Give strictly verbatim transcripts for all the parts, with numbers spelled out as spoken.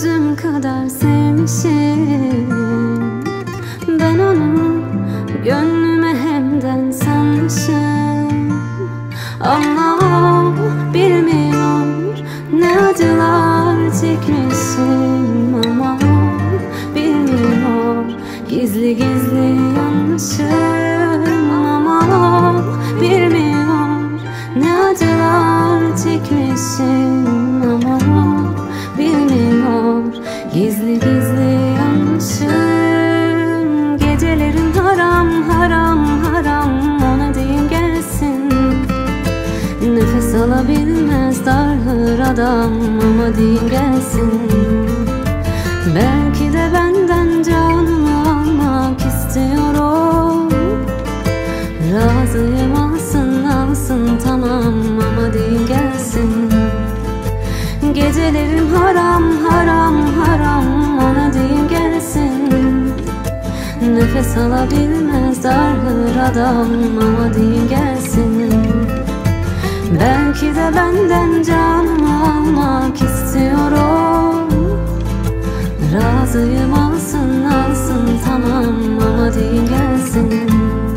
Özüm kadar sevmişim ben onu, gönlüme hemden sanmışım. Ama o bilmiyor ne acılar çekmişim. Ama o bilmiyor gizli gizli yanmışım. Ama o bilmiyor ne acılar çekmişim. Ama o bilmiyor gizli gizli yanmışım. Gecelerin haram haram haram ona değil gelsin. Nefes alabilmez darhır adam ama değil gelsin. Belki de benden canımı almak istiyorum. Razıyım alsın alsın tamam ama değil gelsin. Gecelerim haram haram haram ona değil gelsin. Nefes alabilmez darhır adam ama değil gelsin. Belki de benden canımı almak istiyorum. Razıyım alsın alsın tamam ama değil gelsin.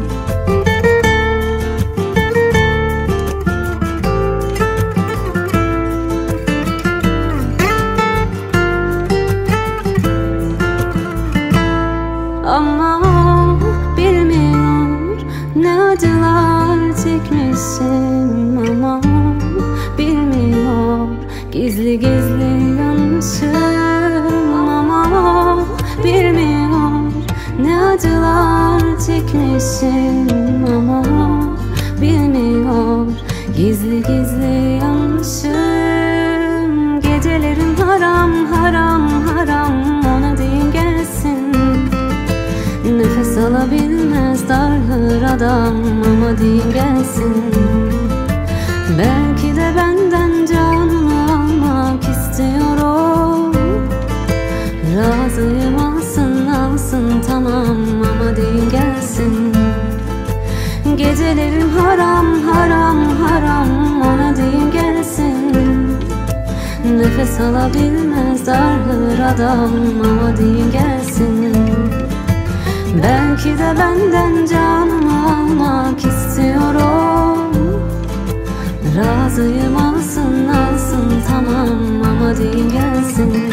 Ama o bilmiyor ne acılar çekmişim. Ama o bilmiyor gizli gizli yanmışım. Ama o bilmiyor ne acılar çekmişim. Ama o bilmiyor gizli gizli yanmışım. Gecelerin haram haram haram ona değil gelsin. Nefes alabilmez darhır adam ama değil gelsin. Belki de benden canımı almak istiyorum. Razıyım alsın alsın tamam ama değil gelsin. Gecelerim haram haram haram ona değil gelsin. Nefes alabilmez darhır adam ama değil gelsin. Belki de benden canımı almak istiyorum. Razıyım alsın alsın tamam ama değil gelsin.